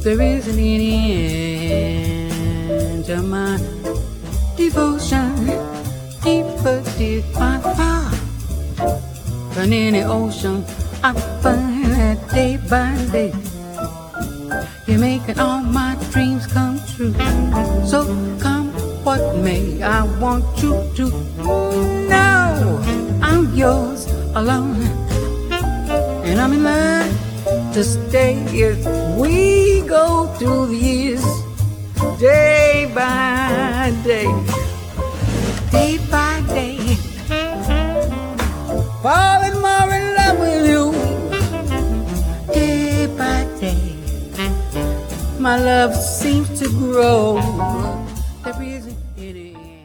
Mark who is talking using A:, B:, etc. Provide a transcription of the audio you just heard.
A: There isn't any end to my devotion, deeper, deep, far, far than any ocean. I find that day by day you're making all my dreams come true. So come what may, I want you to know I'm yours alone, and I'm in love to stay if we go through the years, day by day, day by day, falling more in love with you, day by day. My love seems to grow. There isn't any